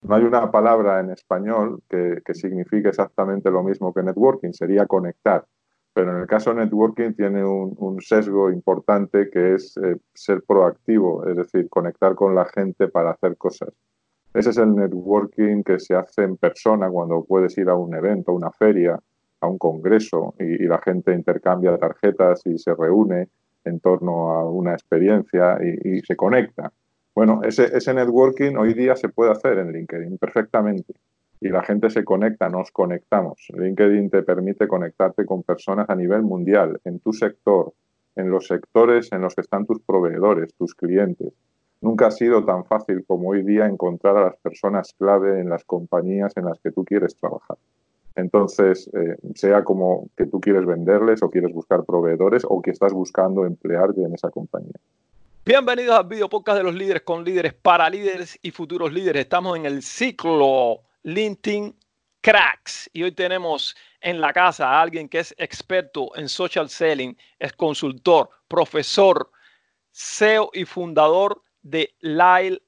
No hay una palabra en español que signifique exactamente lo mismo que networking, sería conectar. Pero en el caso de networking tiene un sesgo importante que es ser proactivo, es decir, conectar con la gente para hacer cosas. Ese es el networking que se hace en persona cuando puedes ir a un evento, a una feria, a un congreso y la gente intercambia tarjetas y se reúne en torno a una experiencia y se conecta. Bueno, ese networking hoy día se puede hacer en LinkedIn perfectamente y la gente se conecta, nos conectamos. LinkedIn te permite conectarte con personas a nivel mundial, en tu sector, en los sectores en los que están tus proveedores, tus clientes. Nunca ha sido tan fácil como hoy día encontrar a las personas clave en las compañías en las que tú quieres trabajar. Entonces, sea como que tú quieres venderles o quieres buscar proveedores o que estás buscando emplearte en esa compañía. Bienvenidos al video podcast de los líderes con líderes para líderes y futuros líderes. Estamos en el ciclo LinkedIn Cracks y hoy tenemos en la casa a alguien que es experto en social selling, es consultor, profesor, CEO y fundador de Lyle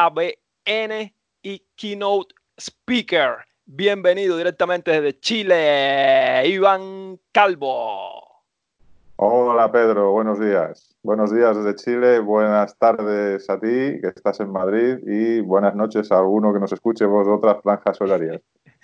ABN y Keynote Speaker. Bienvenido directamente desde Chile, Iván Calvo. Hola Pedro, buenos días. Buenos días desde Chile, buenas tardes a ti que estás en Madrid y buenas noches a alguno que nos escuche vos de otras franjas horarias.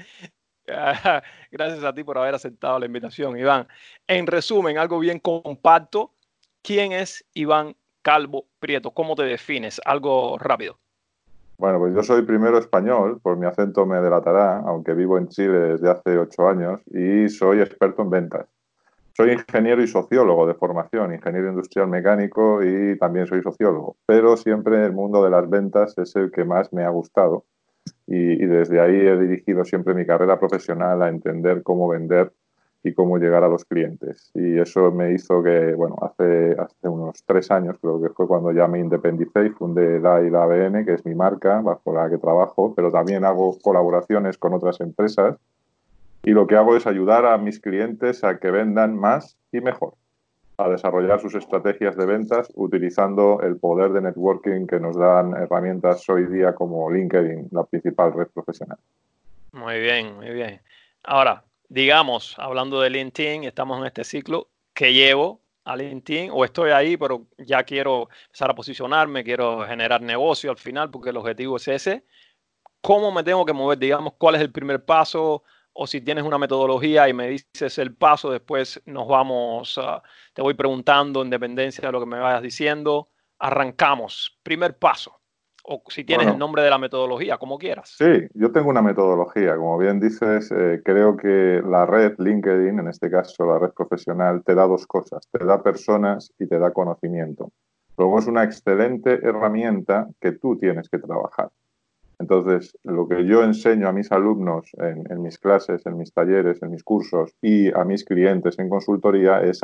Gracias a ti por haber aceptado la invitación, Iván. En resumen, algo bien compacto. ¿Quién es Iván Calvo Prieto? ¿Cómo te defines? Algo rápido. Bueno, pues yo soy primero español, por mi acento me delatará, aunque vivo en Chile desde hace 8 años y soy experto en ventas. Soy ingeniero y sociólogo de formación, ingeniero industrial mecánico y también soy sociólogo, pero siempre el mundo de las ventas es el que más me ha gustado y desde ahí he dirigido siempre mi carrera profesional a entender cómo vender y cómo llegar a los clientes. Y eso me hizo que, bueno, hace unos 3 años creo que fue cuando ya me independicé y fundé Lyle ABN, que es mi marca bajo la que trabajo, pero también hago colaboraciones con otras empresas y lo que hago es ayudar a mis clientes a que vendan más y mejor, a desarrollar sus estrategias de ventas utilizando el poder de networking que nos dan herramientas hoy día como LinkedIn, la principal red profesional. Muy bien, muy bien. Ahora, digamos, hablando de LinkedIn, estamos en este ciclo que llevo a LinkedIn o estoy ahí, pero ya quiero empezar a posicionarme, quiero generar negocio al final porque el objetivo es ese. ¿Cómo me tengo que mover? Digamos, ¿cuál es el primer paso? O si tienes una metodología y me dices el paso, después nos vamos, te voy preguntando en dependencia de lo que me vayas diciendo. Arrancamos. Primer paso. O si tienes el Bueno, nombre de la metodología, como quieras. sí, yo tengo una metodología. Como bien dices, creo que la red LinkedIn, en este caso la red profesional, te da dos cosas. Te da personas y te da conocimiento. Luego es una excelente herramienta que tú tienes que trabajar. Entonces, lo que yo enseño a mis alumnos en mis clases, en mis talleres, en mis cursos y a mis clientes en consultoría es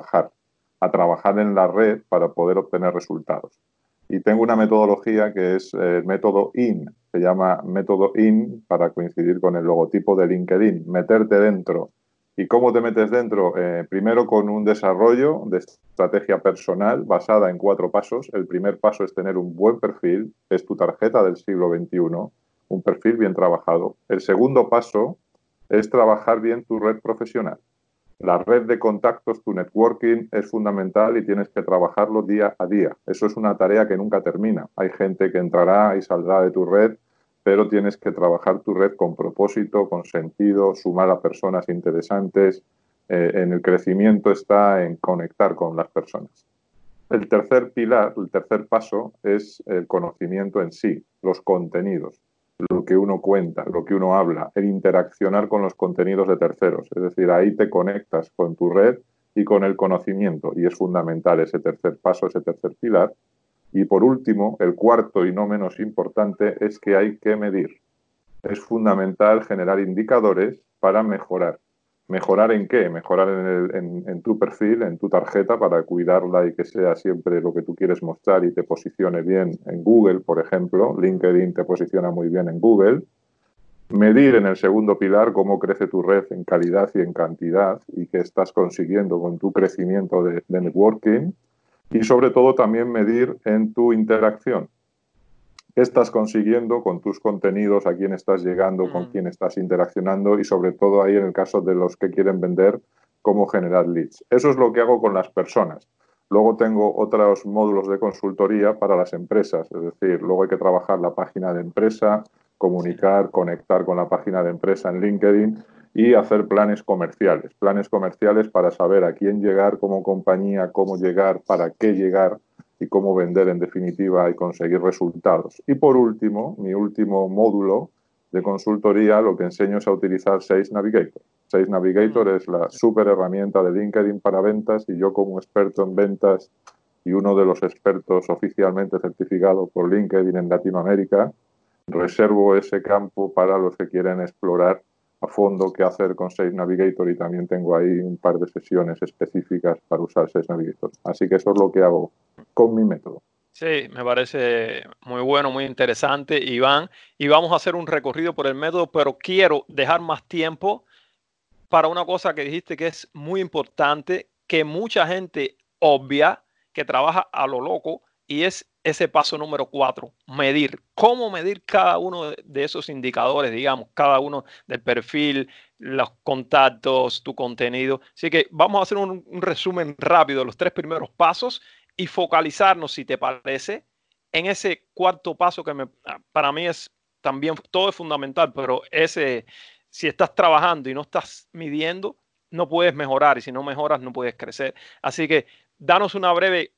a trabajar en la red para poder obtener resultados. Y tengo una metodología que es el método IN, se llama método IN para coincidir con el logotipo de LinkedIn, meterte dentro. ¿Y cómo te metes dentro? Primero con un desarrollo de estrategia personal basada en 4 pasos. El primer paso es tener un buen perfil, es tu tarjeta del siglo XXI, un perfil bien trabajado. El segundo paso es trabajar bien tu red profesional. La red de contactos, tu networking es fundamental y tienes que trabajarlo día a día. Eso es una tarea que nunca termina. Hay gente que entrará y saldrá de tu red, pero tienes que trabajar tu red con propósito, con sentido, sumar a personas interesantes. En el crecimiento está en conectar con las personas. El tercer pilar, el tercer paso es el conocimiento en sí, los contenidos, lo que uno cuenta, lo que uno habla, el interaccionar con los contenidos de terceros. Es decir, ahí te conectas con tu red y con el conocimiento y es fundamental ese tercer paso, ese tercer pilar. Y por último, el cuarto y no menos importante es que hay que medir. Es fundamental generar indicadores para mejorar. ¿Mejorar en qué? Mejorar en tu perfil, en tu tarjeta, para cuidarla y que sea siempre lo que tú quieres mostrar y te posicione bien en Google, por ejemplo. LinkedIn te posiciona muy bien en Google. Medir en el segundo pilar cómo crece tu red en calidad y en cantidad y qué estás consiguiendo con tu crecimiento de networking. Y sobre todo también medir en tu interacción. qué estás consiguiendo con tus contenidos, a quién estás llegando, con Mm, quién estás interaccionando y sobre todo ahí en el caso de los que quieren vender, cómo generar leads. Eso es lo que hago con las personas. Luego tengo otros módulos de consultoría para las empresas, es decir, luego hay que trabajar la página de empresa, sí. comunicar, conectar con la página de empresa en LinkedIn y hacer planes comerciales para saber a quién llegar como compañía, cómo llegar, para qué llegar y cómo vender en definitiva y conseguir resultados. Y por último, mi último módulo de consultoría, lo que enseño es a utilizar Sales Navigator. Sales Navigator Mm, es la super herramienta de LinkedIn para ventas y yo como experto en ventas y uno de los expertos oficialmente certificados por LinkedIn en Latinoamérica, reservo ese campo para los que quieren explorar a fondo qué hacer con Sales Navigator y también tengo ahí un par de sesiones específicas para usar Sales Navigator. Así que eso es lo que hago con mi método. sí, me parece muy bueno, muy interesante, Iván. Y vamos a hacer un recorrido por el método, pero quiero dejar más tiempo para una cosa que dijiste que es muy importante, que mucha gente obvia, que trabaja a lo loco, y es ese paso número 4, medir. ¿Cómo medir cada uno de esos indicadores, digamos, cada uno del perfil, los contactos, tu contenido? Así que vamos a hacer un resumen rápido de los 3 primeros pasos y focalizarnos, si te parece, en ese cuarto paso que para mí es también, todo es fundamental, pero ese, si estás trabajando y no estás midiendo, no puedes mejorar y si no mejoras no puedes crecer. Así que danos una breve,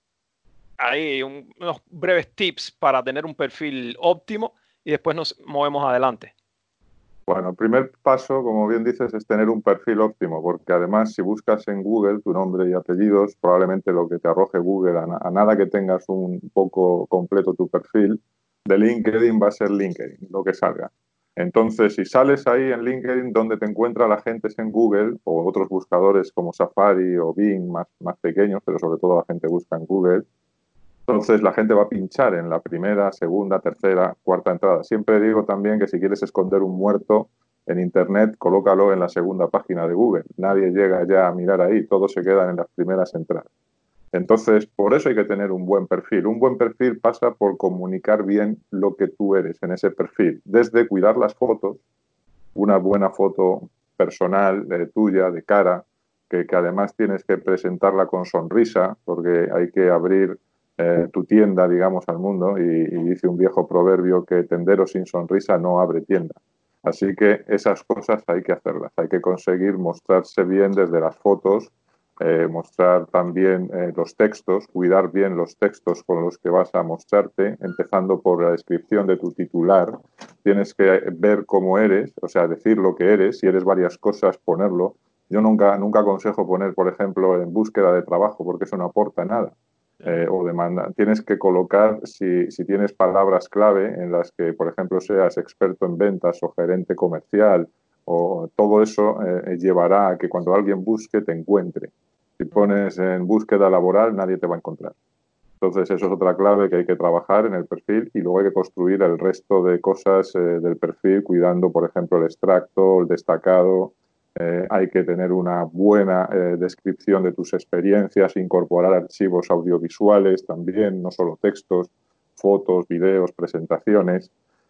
ahí, unos breves tips para tener un perfil óptimo y después nos movemos adelante. Bueno, el primer paso, como bien dices, es tener un perfil óptimo, porque además si buscas en Google tu nombre y apellidos, probablemente lo que te arroje Google, a nada que tengas un poco completo tu perfil, de LinkedIn va a ser LinkedIn, lo que salga. Entonces, si sales ahí en LinkedIn, donde te encuentra la gente es en Google o otros buscadores como Safari o Bing más pequeños, pero sobre todo la gente busca en Google. Entonces la gente va a pinchar en la primera, segunda, tercera, cuarta entrada. Siempre digo también que si quieres esconder un muerto en Internet, colócalo en la segunda página de Google. Nadie llega ya a mirar ahí, todos se quedan en las primeras entradas. Entonces, por eso hay que tener un buen perfil. Un buen perfil pasa por comunicar bien lo que tú eres en ese perfil, desde cuidar las fotos, una buena foto personal tuya, de cara, que además tienes que presentarla con sonrisa, porque hay que abrir tu tienda, digamos, al mundo, y dice un viejo proverbio que tendero sin sonrisa no abre tienda. Así que esas cosas hay que hacerlas, hay que conseguir mostrarse bien desde las fotos, mostrar también los textos, cuidar bien los textos con los que vas a mostrarte, empezando por la descripción de tu titular. Tienes que ver cómo eres, o sea, decir lo que eres, si eres varias cosas, ponerlo. Yo nunca aconsejo poner, por ejemplo, en búsqueda de trabajo, porque eso no aporta nada. O demanda. Tienes que colocar, si tienes palabras clave en las que, por ejemplo, seas experto en ventas o gerente comercial, o todo eso llevará a que cuando alguien busque te encuentre. Si pones en búsqueda laboral, nadie te va a encontrar. Entonces, eso es otra clave que hay que trabajar en el perfil y luego hay que construir el resto de cosas del perfil, cuidando, por ejemplo, el extracto, el destacado. Hay que tener una buena descripción de tus experiencias, incorporar archivos audiovisuales también, no solo textos, fotos, videos, presentaciones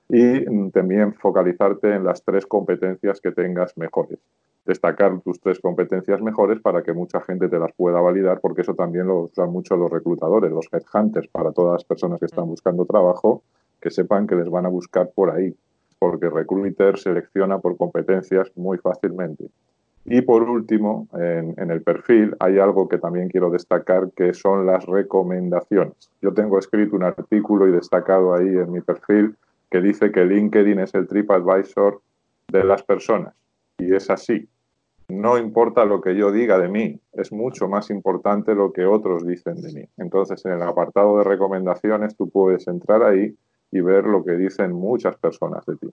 y también focalizarte en las 3 competencias que tengas mejores, destacar tus 3 competencias mejores para que mucha gente te las pueda validar, porque eso también lo usan mucho los reclutadores, los headhunters, para todas las personas que están buscando trabajo, que sepan que les van a buscar por ahí, porque Recruiter selecciona por competencias muy fácilmente. Y por último, en el perfil hay algo que también quiero destacar, que son las recomendaciones. Yo tengo escrito un artículo y destacado ahí en mi perfil que dice que LinkedIn es el TripAdvisor de las personas. Y es así. No importa lo que yo diga de mí, es mucho más importante lo que otros dicen de mí. Entonces, en el apartado de recomendaciones, tú puedes entrar ahí y ver lo que dicen muchas personas de ti.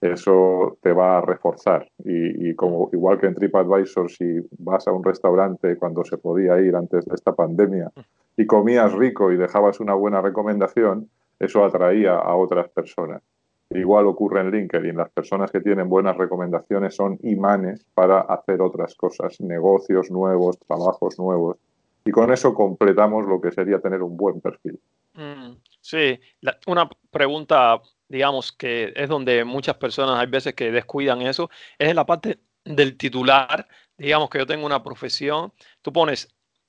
Eso te va a reforzar. Y como igual que en TripAdvisor, si vas a un restaurante cuando se podía ir antes de esta pandemia y comías rico y dejabas una buena recomendación, eso atraía a otras personas. Igual ocurre en LinkedIn. Las personas que tienen buenas recomendaciones son imanes para hacer otras cosas, negocios nuevos, trabajos nuevos. Y con eso completamos lo que sería tener un buen perfil. Sí, una pregunta, digamos, que es donde muchas personas hay veces que descuidan eso, es en la parte del titular. Digamos que yo tengo una profesión, tú pones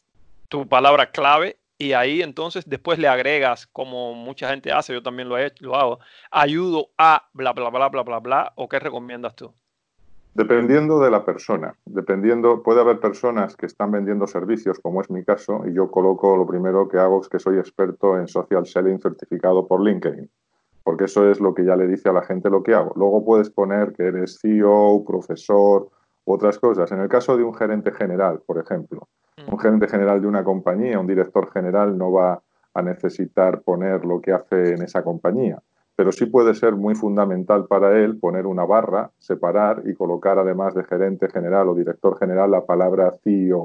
tu palabra clave y ahí entonces después le agregas, como mucha gente hace, yo también lo he hecho, lo hago, ayudo a bla, bla, bla, bla, bla, bla, o qué recomiendas tú. Dependiendo de la persona, dependiendo, puede haber personas que están vendiendo servicios, como es mi caso, y yo coloco, lo primero que hago es que soy experto en social selling certificado por LinkedIn, porque eso es lo que ya le dice a la gente lo que hago. Luego puedes poner que eres CEO, profesor u otras cosas. En el caso de un gerente general, por ejemplo, un gerente general de una compañía, un director general no va a necesitar poner lo que hace en esa compañía, pero sí puede ser muy fundamental para él poner una barra, separar y colocar además de gerente general o director general la palabra CEO,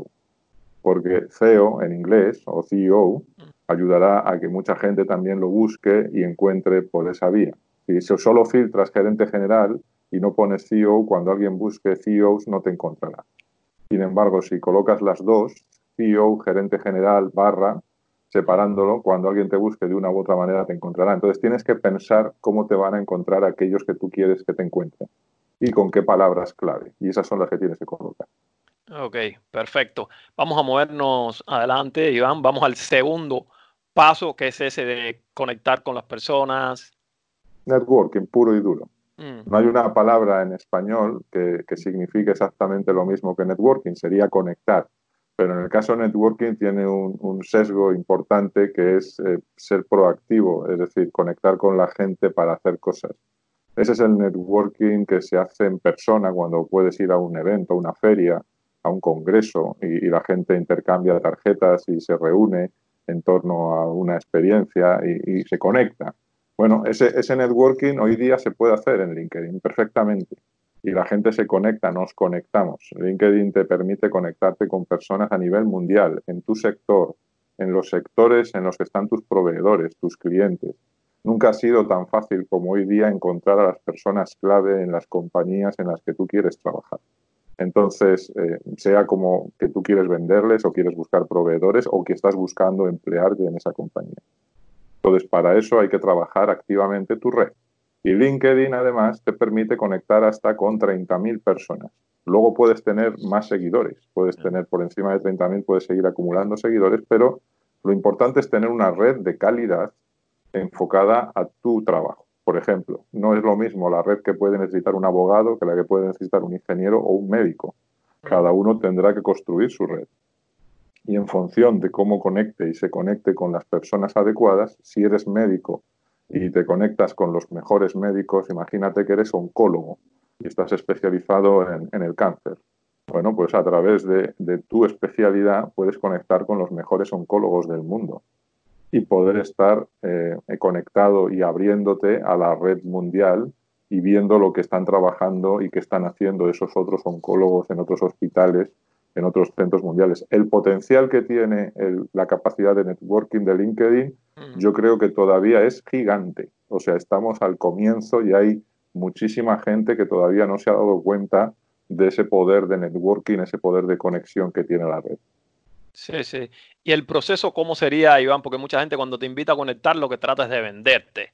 porque CEO en inglés o CEO ayudará a que mucha gente también lo busque y encuentre por esa vía. Si solo filtras gerente general y no pones CEO, cuando alguien busque CEOs no te encontrará. Sin embargo, si colocas las dos, CEO, gerente general, barra, separándolo, cuando alguien te busque de una u otra manera te encontrará. Entonces tienes que pensar cómo te van a encontrar aquellos que tú quieres que te encuentren y con qué palabras clave. Y esas son las que tienes que colocar. Ok, perfecto. Vamos a movernos adelante, Iván. Vamos al segundo paso, que es ese de conectar con las personas. Networking puro y duro. Mm, No hay una palabra en español que signifique exactamente lo mismo que networking, sería conectar. Pero en el caso de networking tiene un sesgo importante que es ser proactivo, es decir, conectar con la gente para hacer cosas. Ese es el networking que se hace en persona cuando puedes ir a un evento, a una feria, a un congreso y la gente intercambia tarjetas y se reúne en torno a una experiencia y se conecta. Bueno, ese networking hoy día se puede hacer en LinkedIn perfectamente y la gente se conecta, nos conectamos. LinkedIn te permite conectarte con personas a nivel mundial, en tu sector, en los sectores en los que están tus proveedores, tus clientes. Nunca ha sido tan fácil como hoy día encontrar a las personas clave en las compañías en las que tú quieres trabajar. Entonces, sea como que tú quieres venderles o quieres buscar proveedores o que estás buscando emplearte en esa compañía. Entonces, para eso hay que trabajar activamente tu red. Y LinkedIn, además, te permite conectar hasta con 30.000 personas. Luego puedes tener más seguidores. Puedes tener por encima de 30.000, puedes seguir acumulando seguidores, pero lo importante es tener una red de calidad enfocada a tu trabajo. Por ejemplo, no es lo mismo la red que puede necesitar un abogado que la que puede necesitar un ingeniero o un médico. mm. Cada uno tendrá que construir su red. Y en función de cómo conecte y se conecte con las personas adecuadas, si eres médico y te conectas con los mejores médicos, imagínate que eres oncólogo y estás especializado en el cáncer. Bueno, pues a través de tu especialidad puedes conectar con los mejores oncólogos del mundo y poder estar conectado y abriéndote a la red mundial y viendo lo que están trabajando y que están haciendo esos otros oncólogos en otros hospitales, en otros centros mundiales. El potencial que tiene la capacidad de networking de LinkedIn, Mm. yo creo que todavía es gigante. O sea, estamos al comienzo y hay muchísima gente que todavía no se ha dado cuenta de ese poder de networking, ese poder de conexión que tiene la red. Sí, sí. ¿Y el proceso cómo sería, Iván? Porque mucha gente cuando te invita a conectar lo que trata es de venderte.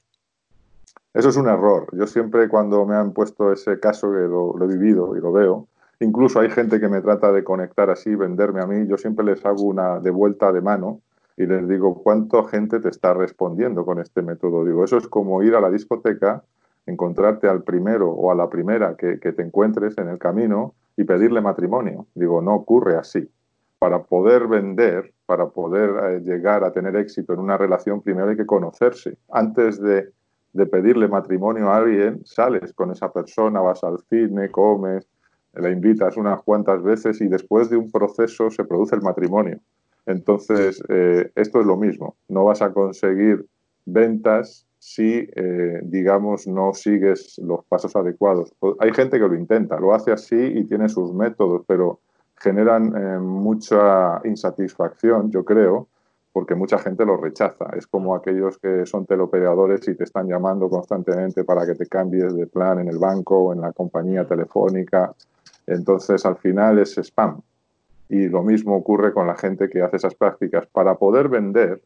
Eso es un error. Yo siempre cuando me han puesto ese caso, que lo he vivido y lo veo, incluso hay gente que me trata de conectar así, venderme a mí, yo siempre les hago una de vuelta de mano y les digo, ¿cuánta gente te está respondiendo con este método? Digo, eso es como ir a la discoteca, encontrarte al primero o a la primera que te encuentres en el camino y pedirle matrimonio. Digo, no ocurre así. Para poder vender, para poder llegar a tener éxito en una relación, primero hay que conocerse. Antes de pedirle matrimonio a alguien, sales con esa persona, vas al cine, comes, la invitas unas cuantas veces y después de un proceso se produce el matrimonio. Entonces, esto es lo mismo. No vas a conseguir ventas si, digamos, no sigues los pasos adecuados. Hay gente que lo intenta, lo hace así y tiene sus métodos, pero generan mucha insatisfacción, yo creo, porque mucha gente lo rechaza. Es como aquellos que son teleoperadores y te están llamando constantemente para que te cambies de plan en el banco o en la compañía Mm. telefónica. Entonces, al final es spam. Y lo mismo ocurre con la gente que hace esas prácticas. Para poder vender,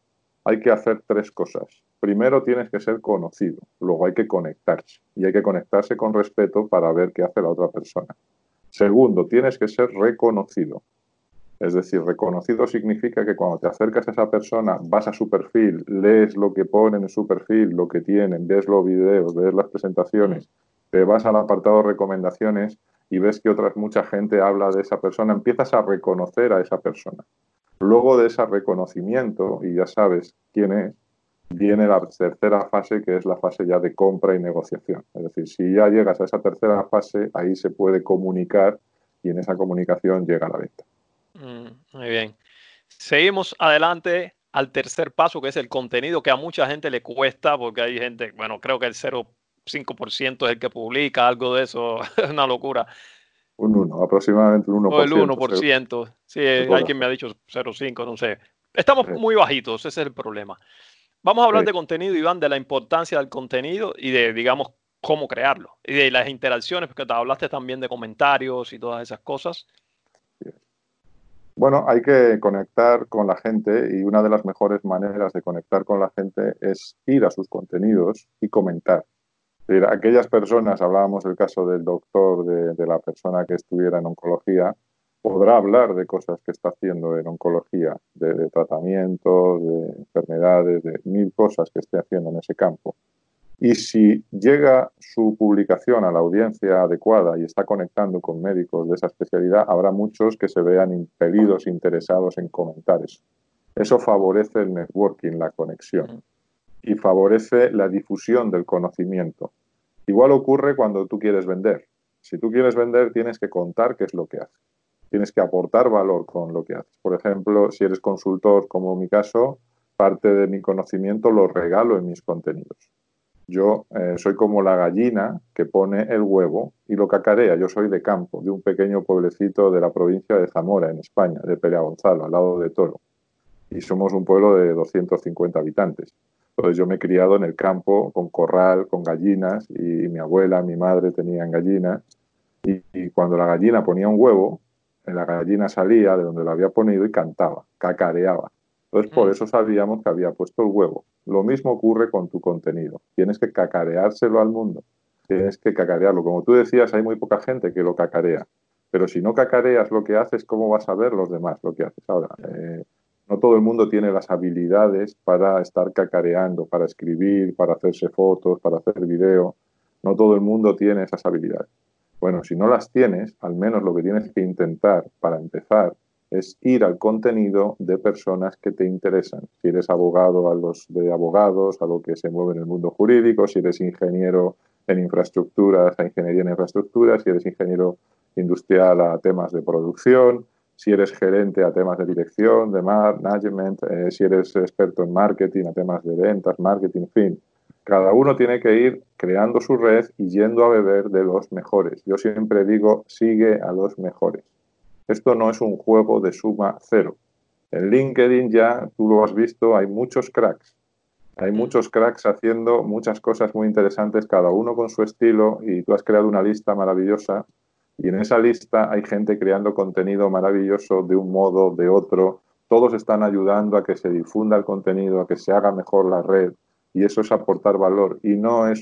hay que hacer tres cosas. Primero tienes que ser conocido, luego hay que conectarse y hay que conectarse con respeto para ver qué hace la otra persona. Segundo, tienes que ser reconocido. Es decir, reconocido significa que cuando te acercas a esa persona, vas a su perfil, lees lo que ponen en su perfil, lo que tienen, ves los videos, ves las presentaciones, te vas al apartado recomendaciones y ves que mucha gente habla de esa persona, empiezas a reconocer a esa persona. Luego de ese reconocimiento, y ya sabes quién es, viene la tercera fase, que es la fase ya de compra y negociación. Es decir, si ya llegas a esa tercera fase, ahí se puede comunicar y en esa comunicación llega la venta. Muy bien. Seguimos adelante al tercer paso, que es el contenido, que a mucha gente le cuesta, porque hay gente, bueno, creo que el 0,5% es el que publica, algo de eso, es una locura. Un 1, aproximadamente un O el 1%, según 1%, sí, el hay quien me corazón. ha dicho 0,5, no sé. Estamos Sí, muy bajitos, ese es el problema. Vamos a hablar sí. de contenido, Iván, de la importancia del contenido y de, digamos, cómo crearlo. Y de las interacciones, porque te hablaste también de comentarios y todas esas cosas. Bueno, hay que conectar con la gente y una de las mejores maneras de conectar con la gente es ir a sus contenidos y comentar. Es decir, aquellas personas, hablábamos del caso del doctor, de la persona que estuviera en oncología, podrá hablar de cosas que está haciendo en oncología, de tratamientos, de enfermedades, de mil cosas que esté haciendo en ese campo. Y si llega su publicación a la audiencia adecuada y está conectando con médicos de esa especialidad, habrá muchos que se vean impelidos, interesados en comentar eso. Eso favorece el networking, la conexión, Mm, y favorece la difusión del conocimiento. Igual ocurre cuando tú quieres vender. Si tú quieres vender, tienes que contar qué es lo que haces. Tienes que aportar valor con lo que haces. Por ejemplo, si eres consultor, como en mi caso, parte de mi conocimiento lo regalo en mis contenidos. Yo soy como la gallina que pone el huevo y lo cacarea. Yo soy de campo, de un pequeño pueblecito de la provincia de Zamora, en España, de Pereagonzalo, al lado de Toro. Y somos un pueblo de 250 habitantes. Entonces yo me he criado en el campo con corral, con gallinas, y mi abuela, mi madre tenían gallinas. Y cuando la gallina ponía un huevo, la gallina salía de donde lo había ponido y cantaba, cacareaba. Entonces por mm, eso sabíamos que había puesto el huevo. Lo mismo ocurre con tu contenido. Tienes que cacareárselo al mundo. Tienes que cacarearlo. Como tú decías, hay muy poca gente que lo cacarea. Pero si no cacareas lo que haces, ¿cómo vas a ver los demás lo que haces? Ahora, no todo el mundo tiene las habilidades para estar cacareando, para escribir, para hacerse fotos, para hacer video. No todo el mundo tiene esas habilidades. Bueno, si no las tienes, al menos lo que tienes que intentar para empezar es ir al contenido de personas que te interesan. Si eres abogado, a los de abogados, a lo que se mueve en el mundo jurídico, si eres ingeniero en infraestructuras, a ingeniería en infraestructuras, si eres ingeniero industrial, a temas de producción, si eres gerente, a temas de dirección, de management, si eres experto en marketing, a temas de ventas, marketing, en fin. Cada uno tiene que ir creando su red y yendo a beber de los mejores. Yo siempre digo, sigue a los mejores. Esto no es un juego de suma cero. En LinkedIn ya, tú lo has visto, hay muchos cracks. Hay mm. muchos cracks haciendo muchas cosas muy interesantes, cada uno con su estilo, y tú has creado una lista maravillosa. Y en esa lista hay gente creando contenido maravilloso de un modo, de otro. Todos están ayudando a que se difunda el contenido, a que se haga mejor la red. Y eso es aportar valor. Y no es,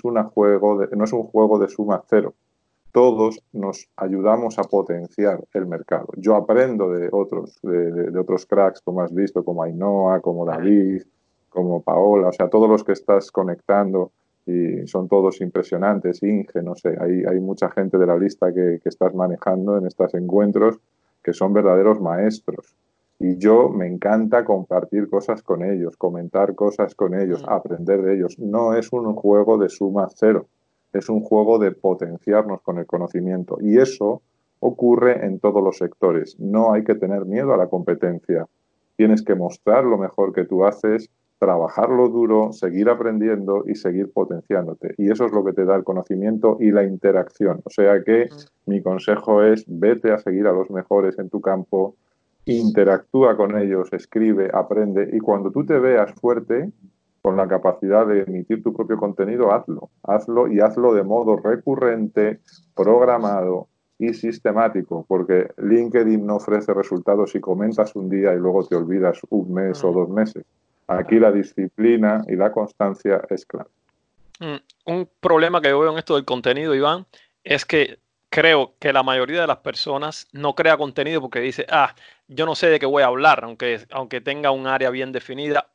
no es un juego de suma cero. Todos nos ayudamos a potenciar el mercado. Yo aprendo de otros, de otros cracks, como has visto, como Ainhoa, como David, como Paola, o sea, todos los que estás conectando y son todos impresionantes, Inge, no sé, hay mucha gente de la lista que estás manejando en estos encuentros que son verdaderos maestros. Y yo me encanta compartir cosas con ellos, comentar cosas con ellos, Mm, aprender de ellos. No es un juego de suma cero, es un juego de potenciarnos con el conocimiento. Y eso ocurre en todos los sectores. No hay que tener miedo a la competencia. Tienes que mostrar lo mejor que tú haces, trabajarlo duro, seguir aprendiendo y seguir potenciándote. Y eso es lo que te da el conocimiento y la interacción. O sea que mm, mi consejo es vete a seguir a los mejores en tu campo, interactúa con ellos, escribe, aprende y cuando tú te veas fuerte, con la capacidad de emitir tu propio contenido, hazlo. Hazlo y hazlo de modo recurrente, programado y sistemático, porque LinkedIn no ofrece resultados si comentas un día y luego te olvidas un mes o mm. 2 meses. Aquí la disciplina y la constancia es clave. Un problema que yo veo en esto del contenido, Iván, es que creo que la mayoría de las personas no crea contenido porque dice, yo no sé de qué voy a hablar, aunque tenga un área bien definida,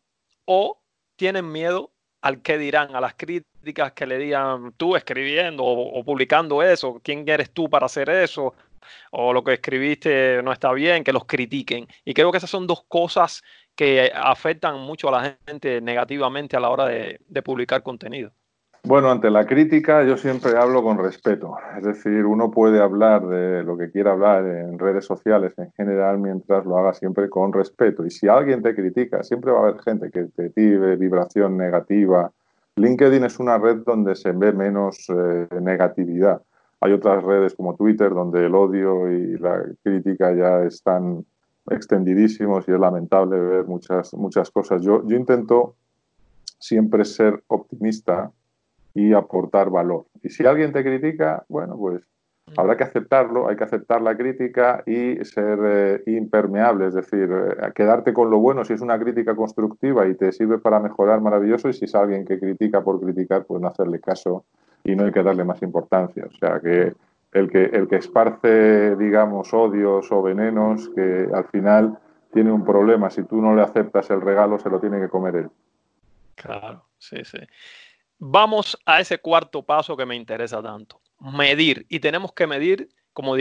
o tienen miedo al qué dirán, a las críticas que le digan tú escribiendo o publicando eso, quién eres tú para hacer eso, o lo que escribiste no está bien, que los critiquen. Y creo que esas son dos cosas que afectan mucho a la gente negativamente a la hora de publicar contenido. Bueno, ante la crítica yo siempre hablo con respeto. Es decir, uno puede hablar de lo que quiera hablar en redes sociales en general mientras lo haga siempre con respeto. Y si alguien te critica, siempre va a haber gente que te tire vibración negativa. LinkedIn es una red donde se ve menos negatividad. Hay otras redes como Twitter donde el odio y la crítica ya están extendidísimos y es lamentable ver muchas cosas. Yo intento siempre ser optimista y aportar valor. Y si alguien te critica, bueno, pues habrá que aceptarlo, hay que aceptar la crítica y ser impermeable, es decir, quedarte con lo bueno si es una crítica constructiva y te sirve para mejorar, maravilloso, y si es alguien que critica por criticar, pues no hacerle caso y no hay que darle más importancia. O sea, que el que esparce, digamos, odios o venenos, que al final tiene un problema, si tú no le aceptas el regalo, se lo tiene que comer él. Claro, sí, sí. Vamos a ese cuarto paso que me interesa tanto, medir. Y tenemos que medir, como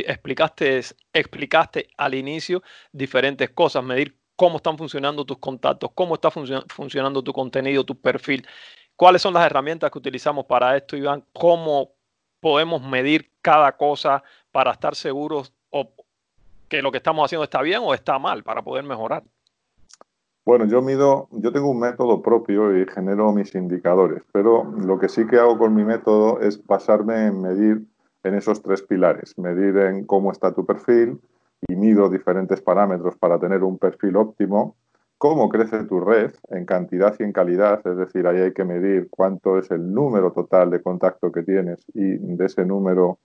explicaste al inicio, diferentes cosas, medir cómo están funcionando tus contactos, cómo está funcionando tu contenido, tu perfil, cuáles son las herramientas que utilizamos para esto, Iván, cómo podemos medir cada cosa para estar seguros o que lo que estamos haciendo está bien o está mal para poder mejorar. Bueno, yo tengo un método propio y genero mis indicadores, pero lo que sí que hago con mi método es basarme en medir en esos tres pilares, medir en cómo está tu perfil y mido diferentes parámetros para tener un perfil óptimo, cómo crece tu red en cantidad y en calidad, es decir, ahí hay que medir cuánto es el número total de contacto que tienes y de ese número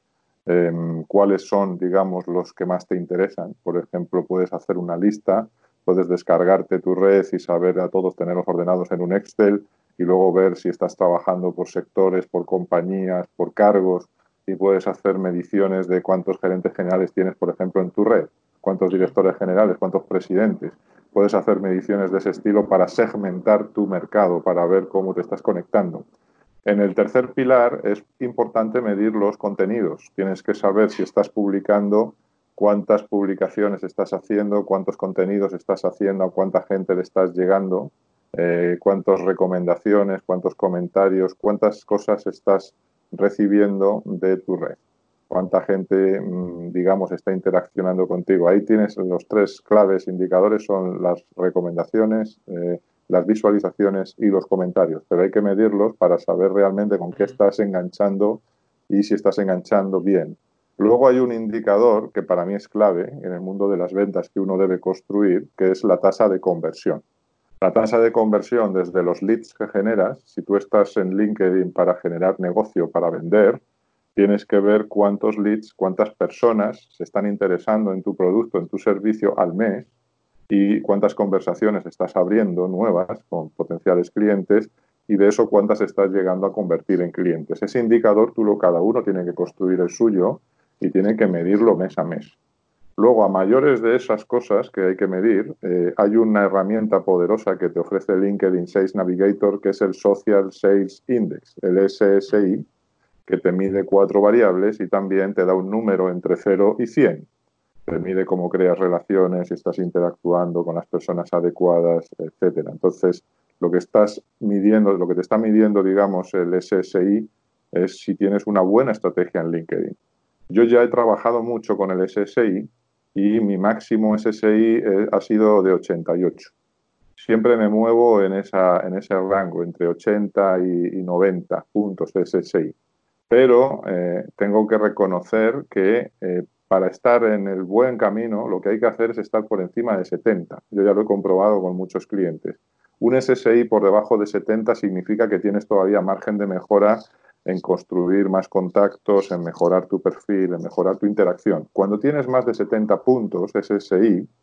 cuáles son, digamos, los que más te interesan. Por ejemplo, puedes hacer una lista. Puedes descargarte tu red y saber a todos tenerlos ordenados en un Excel y luego ver si estás trabajando por sectores, por compañías, por cargos y puedes hacer mediciones de cuántos gerentes generales tienes, por ejemplo, en tu red, cuántos directores generales, cuántos presidentes. Puedes hacer mediciones de ese estilo para segmentar tu mercado, para ver cómo te estás conectando. En el tercer pilar es importante medir los contenidos. Tienes que saber si estás publicando, cuántas publicaciones estás haciendo, cuántos contenidos estás haciendo, a cuánta gente le estás llegando, cuántas recomendaciones, cuántos comentarios, cuántas cosas estás recibiendo de tu red, cuánta gente, digamos, está interaccionando contigo. Ahí tienes los tres claves indicadores, son las recomendaciones, las visualizaciones y los comentarios, pero hay que medirlos para saber realmente con qué estás enganchando y si estás enganchando bien. Luego hay un indicador que para mí es clave en el mundo de las ventas que uno debe construir, que es la tasa de conversión. La tasa de conversión desde los leads que generas, si tú estás en LinkedIn para generar negocio, para vender, tienes que ver cuántos leads, cuántas personas se están interesando en tu producto, en tu servicio al mes y cuántas conversaciones estás abriendo nuevas con potenciales clientes y de eso cuántas estás llegando a convertir en clientes. Ese indicador cada uno tiene que construir el suyo y tiene que medirlo mes a mes. Luego, a mayores de esas cosas que hay que medir, hay una herramienta poderosa que te ofrece LinkedIn Sales Navigator, que es el Social Sales Index, el SSI, que te mide 4 variables y también te da un número entre 0 y 100. Te mide cómo creas relaciones, si estás interactuando con las personas adecuadas, etcétera. Entonces, lo que estás midiendo, lo que te está midiendo, digamos, el SSI, es si tienes una buena estrategia en LinkedIn. Yo ya he trabajado mucho con el SSI y mi máximo SSI ha sido de 88. Siempre me muevo en ese rango, entre 80 y 90 puntos SSI. Pero tengo que reconocer que para estar en el buen camino, lo que hay que hacer es estar por encima de 70. Yo ya lo he comprobado con muchos clientes. Un SSI por debajo de 70 significa que tienes todavía margen de mejora en construir más contactos, en mejorar tu perfil, en mejorar tu interacción. Cuando tienes más de 70 puntos SSI,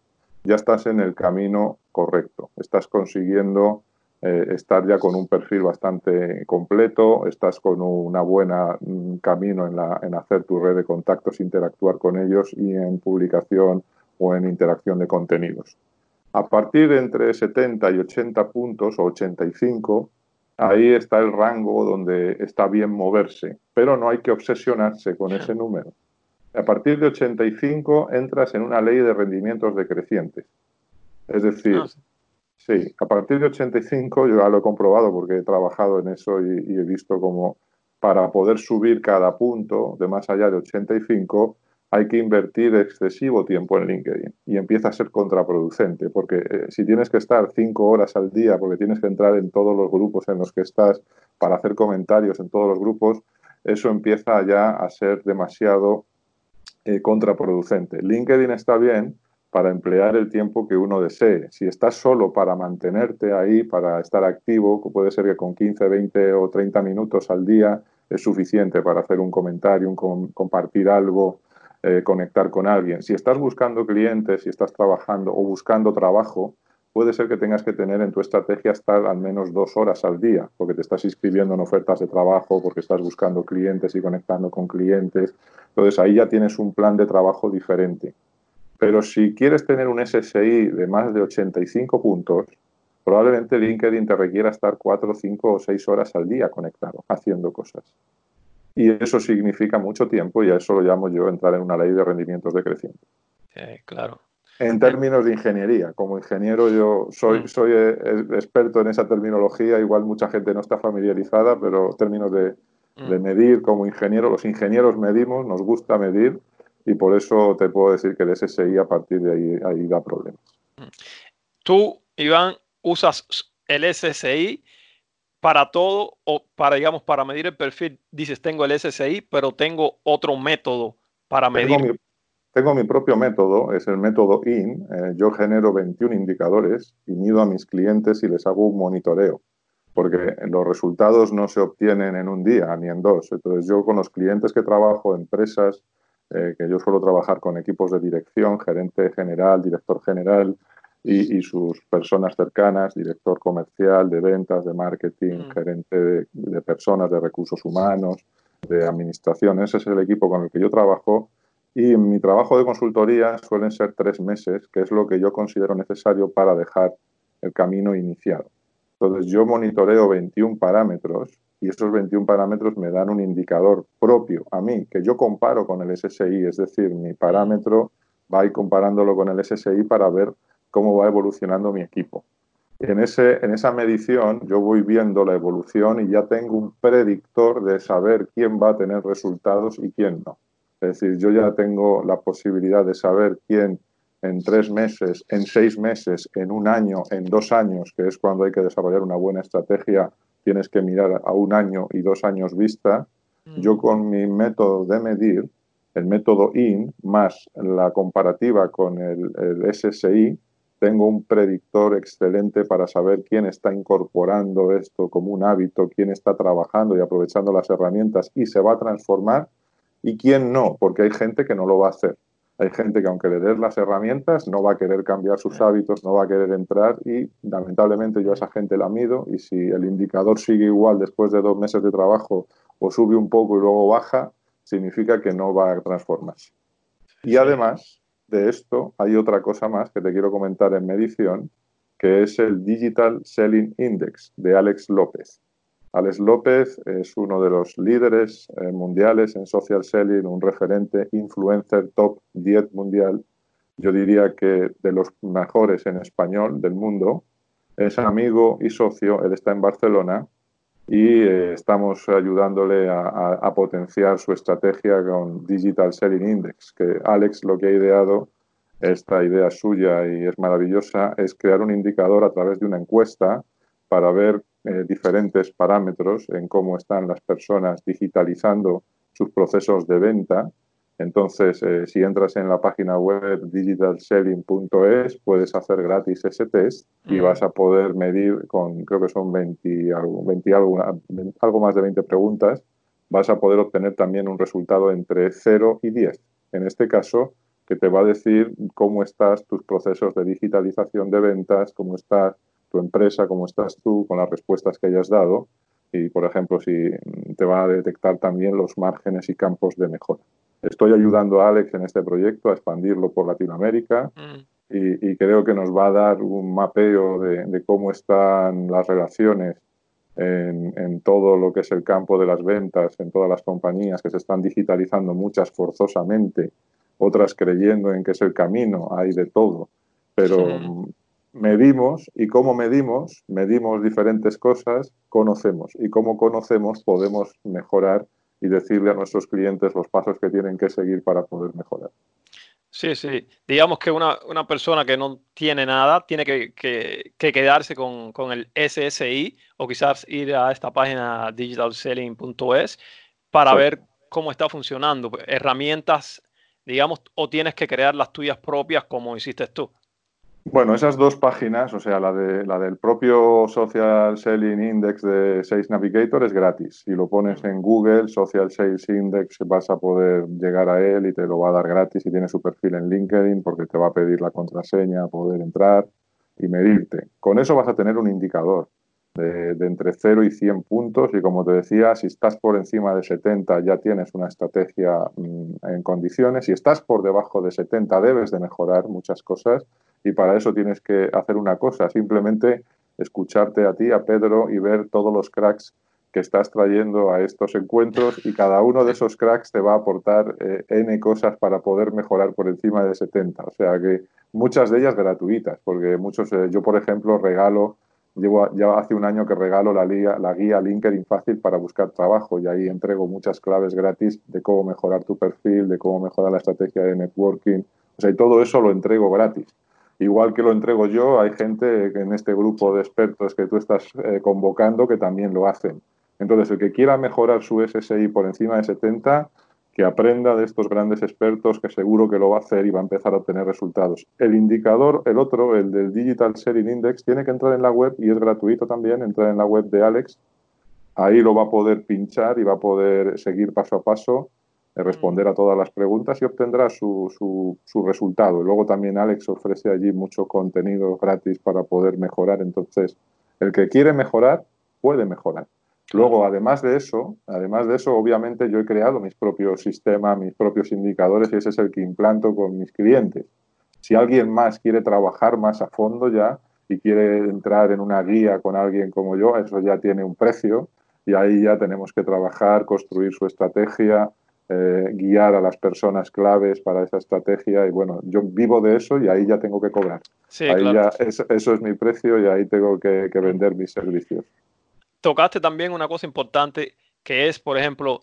ya estás en el camino correcto. Estás consiguiendo estar ya con un perfil bastante completo, estás con una buena camino en hacer tu red de contactos, interactuar con ellos y en publicación o en interacción de contenidos. A partir de entre 70 y 80 puntos o 85, ahí está el rango donde está bien moverse, pero no hay que obsesionarse con ese número. A partir de 85 entras en una ley de rendimientos decrecientes. Es decir, sí, a partir de 85 yo ya lo he comprobado porque he trabajado en eso y he visto cómo para poder subir cada punto de más allá de 85 hay que invertir excesivo tiempo en LinkedIn y empieza a ser contraproducente porque si tienes que estar 5 horas al día porque tienes que entrar en todos los grupos en los que estás para hacer comentarios en todos los grupos, eso empieza ya a ser demasiado contraproducente. LinkedIn está bien para emplear el tiempo que uno desee. Si estás solo para mantenerte ahí, para estar activo, puede ser que con 15, 20 o 30 minutos al día es suficiente para hacer un comentario, compartir algo, conectar con alguien. Si estás buscando clientes, si estás trabajando o buscando trabajo, puede ser que tengas que tener en tu estrategia estar al menos 2 horas al día, porque te estás inscribiendo en ofertas de trabajo, porque estás buscando clientes y conectando con clientes. Entonces ahí ya tienes un plan de trabajo diferente. Pero si quieres tener un SSI de más de 85 puntos, probablemente LinkedIn te requiera estar 4, 5 o 6 horas al día conectado, haciendo cosas. Y eso significa mucho tiempo y a eso lo llamo yo entrar en una ley de rendimientos decrecientes. Claro. En términos de ingeniería, como ingeniero yo soy experto en esa terminología, igual mucha gente no está familiarizada, pero en términos de medir como ingeniero, los ingenieros medimos, nos gusta medir y por eso te puedo decir que el SSI a partir de ahí da problemas. Tú, Iván, usas el SSI para todo o para, digamos, para medir el perfil. Dices, tengo el SSI, pero tengo otro método para Tengo medir. mi, tengo mi propio método, es el método IN. Yo genero 21 indicadores y mido a mis clientes y les hago un monitoreo, porque los resultados no se obtienen en un día ni en dos. Entonces yo con los clientes que trabajo, empresas, que yo suelo trabajar con equipos de dirección, gerente general, director general y sus personas cercanas, director comercial, de ventas, de marketing, gerente de personas, de recursos humanos, de administración. Ese es el equipo con el que yo trabajo. Y mi trabajo de consultoría suelen ser 3 meses, que es lo que yo considero necesario para dejar el camino iniciado. Entonces yo monitoreo 21 parámetros y esos 21 parámetros me dan un indicador propio a mí, que yo comparo con el SSI, es decir, mi parámetro va a ir comparándolo con el SSI para ver cómo va evolucionando mi equipo. En esa medición yo voy viendo la evolución y ya tengo un predictor de saber quién va a tener resultados y quién no. Es decir, yo ya tengo la posibilidad de saber quién en 3 meses, en 6 meses, en un año, en 2 años, que es cuando hay que desarrollar una buena estrategia, tienes que mirar a 1 año y 2 años vista. Yo con mi método de medir, el método IN, más la comparativa con el SSI, tengo un predictor excelente para saber quién está incorporando esto como un hábito, quién está trabajando y aprovechando las herramientas y se va a transformar y quién no, porque hay gente que no lo va a hacer. Hay gente que aunque le des las herramientas no va a querer cambiar sus hábitos, no va a querer entrar y lamentablemente yo a esa gente la mido y si el indicador sigue igual después de 2 meses de trabajo o sube un poco y luego baja, significa que no va a transformarse. Y además de esto, hay otra cosa más que te quiero comentar en medición, que es el Digital Selling Index de Alex López. Alex López es uno de los líderes mundiales en social selling, un referente influencer top 10 mundial. Yo diría que de los mejores en español del mundo. Es amigo y socio, él está en Barcelona y estamos ayudándole a potenciar su estrategia con Digital Selling Index, que Alex lo que ha ideado, esta idea suya y es maravillosa, es crear un indicador a través de una encuesta para ver diferentes parámetros en cómo están las personas digitalizando sus procesos de venta. Entonces, si entras en la página web digitalselling.es, puedes hacer gratis ese test y vas a poder medir con, creo que son 20, algo más de 20 preguntas, vas a poder obtener también un resultado entre 0 y 10. En este caso, que te va a decir cómo estás tus procesos de digitalización de ventas, cómo está tu empresa, cómo estás tú con las respuestas que hayas dado y, por ejemplo, si te va a detectar también los márgenes y campos de mejora. Estoy ayudando a Alex en este proyecto a expandirlo por Latinoamérica y creo que nos va a dar un mapeo de cómo están las relaciones en todo lo que es el campo de las ventas, en todas las compañías que se están digitalizando, muchas forzosamente, otras creyendo en que es el camino, hay de todo, pero medimos y cómo medimos, medimos diferentes cosas, conocemos y cómo conocemos podemos mejorar y decirle a nuestros clientes los pasos que tienen que seguir para poder mejorar. Sí, sí. Digamos que una persona que no tiene nada tiene que quedarse con el SSI o quizás ir a esta página digitalselling.es para Exacto. ver cómo está funcionando. Herramientas, digamos, o tienes que crear las tuyas propias como hiciste tú. Bueno, esas dos páginas, o sea, la del propio Social Selling Index de Sales Navigator es gratis. Si lo pones Mm. en Google, Social Sales Index, vas a poder llegar a él y te lo va a dar gratis si tienes su perfil en LinkedIn porque te va a pedir la contraseña, poder entrar y medirte. Con eso vas a tener un indicador de entre 0 y 100 puntos y como te decía, si estás por encima de 70 ya tienes una estrategia en condiciones. Si estás por debajo de 70 debes de mejorar muchas cosas. Y para eso tienes que hacer una cosa, simplemente escucharte a ti, a Pedro, y ver todos los cracks que estás trayendo a estos encuentros y cada uno de esos cracks te va a aportar N cosas para poder mejorar por encima de 70. O sea que muchas de ellas gratuitas, porque muchos, yo por ejemplo regalo, ya hace un año que regalo la guía LinkedIn Fácil para buscar trabajo y ahí entrego muchas claves gratis de cómo mejorar tu perfil, de cómo mejorar la estrategia de networking. O sea, y todo eso lo entrego gratis. Igual que lo entrego yo, hay gente en este grupo de expertos que tú estás convocando que también lo hacen. Entonces, el que quiera mejorar su SSI por encima de 70, que aprenda de estos grandes expertos, que seguro que lo va a hacer y va a empezar a obtener resultados. El indicador, el otro, el del Digital Selling Index, tiene que entrar en la web y es gratuito también, entrar en la web de Alex. Ahí lo va a poder pinchar y va a poder seguir paso a paso, responder a todas las preguntas y obtendrá su resultado. Luego también Alex ofrece allí mucho contenido gratis para poder mejorar. Entonces, el que quiere mejorar, puede mejorar. Claro. Luego, además de eso, obviamente yo he creado mis propios sistemas, mis propios indicadores y ese es el que implanto con mis clientes. Si alguien más quiere trabajar más a fondo ya y quiere entrar en una guía con alguien como yo, eso ya tiene un precio y ahí ya tenemos que trabajar, construir su estrategia, guiar a las personas claves para esa estrategia y bueno, yo vivo de eso y ahí ya tengo que cobrar. Sí, Ahí claro. ya eso es mi precio y ahí tengo que Mm. vender mis servicios. Tocaste también una cosa importante que es, por ejemplo,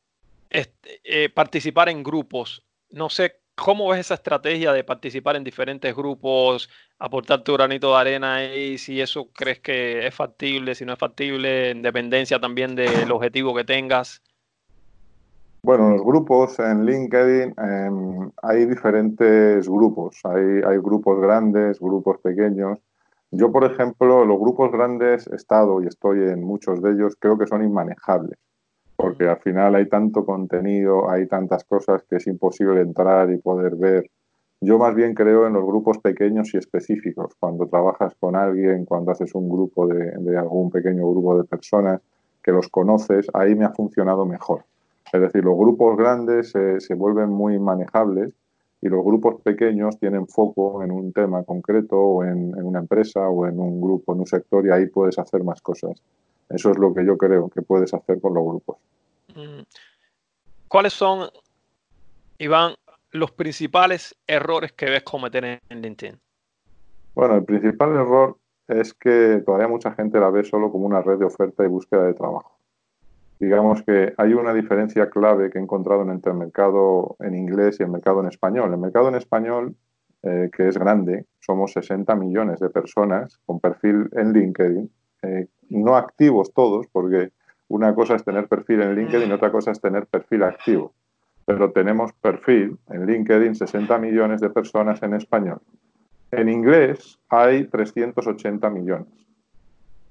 participar en grupos. No sé cómo ves esa estrategia de participar en diferentes grupos, aportar tu granito de arena y si eso crees que es factible, si no es factible, en dependencia también del objetivo que tengas. Bueno, los grupos en LinkedIn hay diferentes grupos. Hay grupos grandes, grupos pequeños. Yo, por ejemplo, los grupos grandes he estado y estoy en muchos de ellos, creo que son inmanejables, porque Mm. al final hay tanto contenido, hay tantas cosas que es imposible entrar y poder ver. Yo más bien creo en los grupos pequeños y específicos, cuando trabajas con alguien, cuando haces un grupo de algún pequeño grupo de personas que los conoces, ahí me ha funcionado mejor. Es decir, los grupos grandes se vuelven muy manejables y los grupos pequeños tienen foco en un tema concreto o en una empresa o en un grupo, en un sector y ahí puedes hacer más cosas. Eso es lo que yo creo que puedes hacer con los grupos. Mm. ¿Cuáles son, Iván, los principales errores que ves cometer en LinkedIn? Bueno, el principal error es que todavía mucha gente la ve solo como una red de oferta y búsqueda de trabajo. Digamos que hay una diferencia clave que he encontrado entre el mercado en inglés y el mercado en español. El mercado en español, que es grande, somos 60 millones de personas con perfil en LinkedIn, no activos todos, porque una cosa es tener perfil en LinkedIn y otra cosa es tener perfil activo. Pero tenemos perfil en LinkedIn 60 millones de personas en español. En inglés hay 380 millones.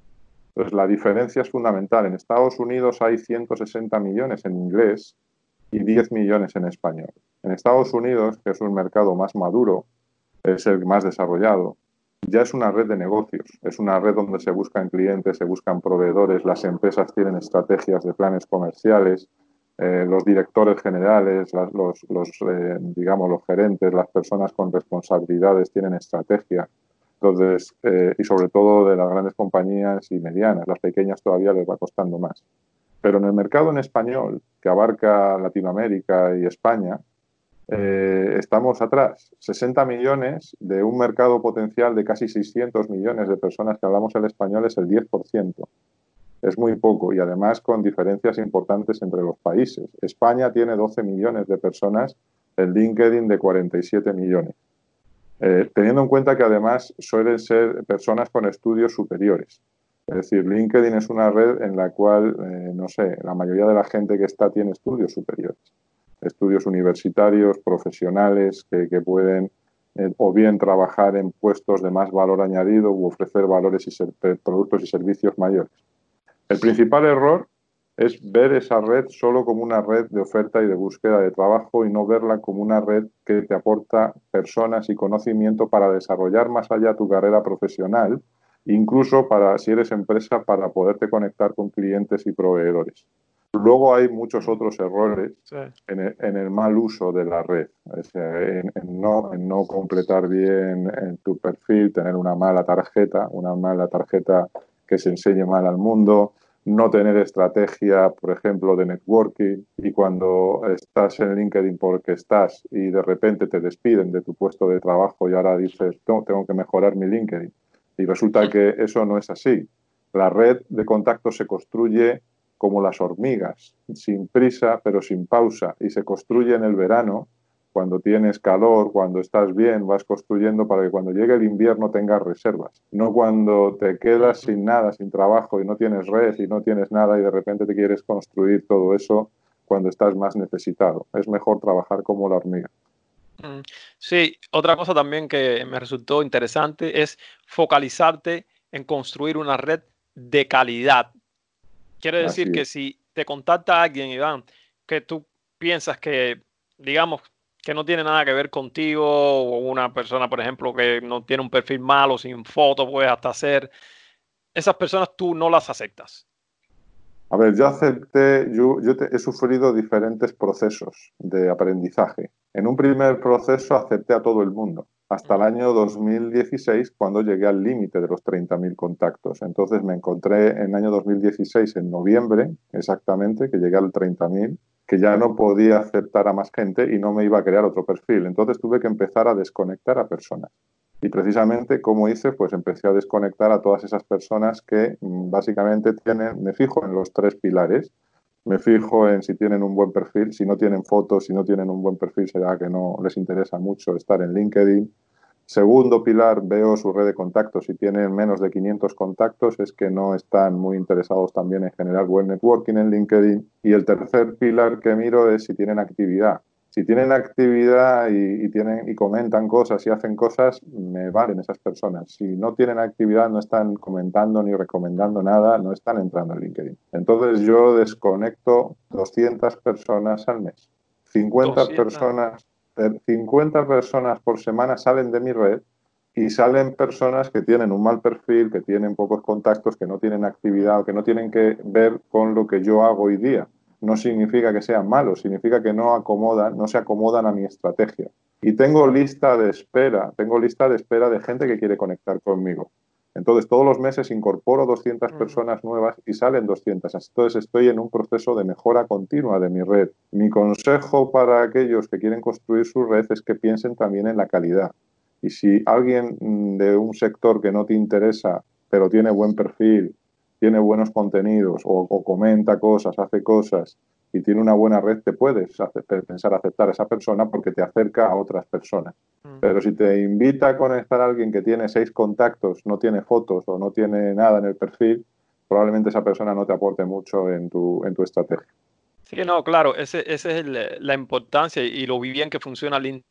Entonces, la diferencia es fundamental. En Estados Unidos hay 160 millones en inglés y 10 millones en español. En Estados Unidos, que es un mercado más maduro, es el más desarrollado, ya es una red de negocios, es una red donde se buscan clientes, se buscan proveedores, las empresas tienen estrategias de planes comerciales, los directores generales, digamos, los gerentes, las personas con responsabilidades tienen estrategia. Entonces, y sobre todo de las grandes compañías y medianas, las pequeñas todavía les va costando más. Pero en el mercado en español, que abarca Latinoamérica y España, estamos atrás. 60 millones de un mercado potencial de casi 600 millones de personas que hablamos el español es el 10%. Es muy poco y además con diferencias importantes entre los países. España tiene 12 millones de personas, el LinkedIn de 47 millones. Teniendo en cuenta que además suelen ser personas con estudios superiores. Es decir, LinkedIn es una red en la cual, no sé, la mayoría de la gente que está tiene estudios superiores. Estudios universitarios, profesionales, que pueden o bien trabajar en puestos de más valor añadido u ofrecer valores y productos y servicios mayores. El principal error es ver esa red solo como una red de oferta y de búsqueda de trabajo y no verla como una red que te aporta personas y conocimiento para desarrollar más allá tu carrera profesional, incluso para, si eres empresa, para poderte conectar con clientes y proveedores. Luego hay muchos otros errores Sí. en el mal uso de la red, o sea, en no completar bien en tu perfil, tener una mala tarjeta que se enseñe mal al mundo, no tener estrategia, por ejemplo, de networking, y cuando estás en LinkedIn porque estás y de repente te despiden de tu puesto de trabajo y ahora dices, no, tengo que mejorar mi LinkedIn. Y resulta que eso no es así. La red de contactos se construye como las hormigas, sin prisa pero sin pausa, y se construye en el verano, cuando tienes calor, cuando estás bien, vas construyendo para que cuando llegue el invierno tengas reservas. No cuando te quedas sin nada, sin trabajo y no tienes red y no tienes nada y de repente te quieres construir todo eso cuando estás más necesitado. Es mejor trabajar como la hormiga. Sí, otra cosa también que me resultó interesante es focalizarte en construir una red de calidad. Quiere Así decir que es. si te contacta alguien, Iván, que tú piensas que, digamos, que no tiene nada que ver contigo, o una persona, por ejemplo, que no tiene un perfil malo, sin foto, puedes hasta hacer, esas personas tú no las aceptas. A ver, he sufrido diferentes procesos de aprendizaje. En un primer proceso acepté a todo el mundo, hasta el Mm, año 2016, cuando llegué al límite de los 30.000 contactos. Entonces me encontré en el año 2016, en noviembre exactamente, que llegué al 30.000, que ya no podía aceptar a más gente y no me iba a crear otro perfil. Entonces tuve que empezar a desconectar a personas. Y precisamente, como hice, pues empecé a desconectar a todas esas personas que básicamente me fijo en los tres pilares, me fijo en si tienen un buen perfil, si no tienen fotos, si no tienen un buen perfil, será que no les interesa mucho estar en LinkedIn. Segundo pilar, veo su red de contactos. Si tienen menos de 500 contactos, es que no están muy interesados también en generar buen networking en LinkedIn. Y el tercer pilar que miro es si tienen actividad. Si tienen actividad y comentan cosas y hacen cosas, me valen esas personas. Si no tienen actividad, no están comentando ni recomendando nada, no están entrando en LinkedIn. Entonces yo desconecto 200 personas al mes. 50 200. personas 50 personas por semana salen de mi red y salen personas que tienen un mal perfil, que tienen pocos contactos, que no tienen actividad o que no tienen que ver con lo que yo hago hoy día. No significa que sean malos, significa que no se acomodan a mi estrategia. Y tengo lista de espera de gente que quiere conectar conmigo. Entonces, todos los meses incorporo 200 personas nuevas y salen 200. Entonces, estoy en un proceso de mejora continua de mi red. Mi consejo para aquellos que quieren construir su red es que piensen también en la calidad. Y si alguien de un sector que no te interesa, pero tiene buen perfil, tiene buenos contenidos o comenta cosas, hace cosas y tiene una buena red, te puedes pensar aceptar a esa persona porque te acerca a otras personas. Pero si te invita a conectar a alguien que tiene 6 contactos, no tiene fotos o no tiene nada en el perfil, probablemente esa persona no te aporte mucho en tu estrategia. Sí, no, claro, ese es la importancia y lo bien que funciona LinkedIn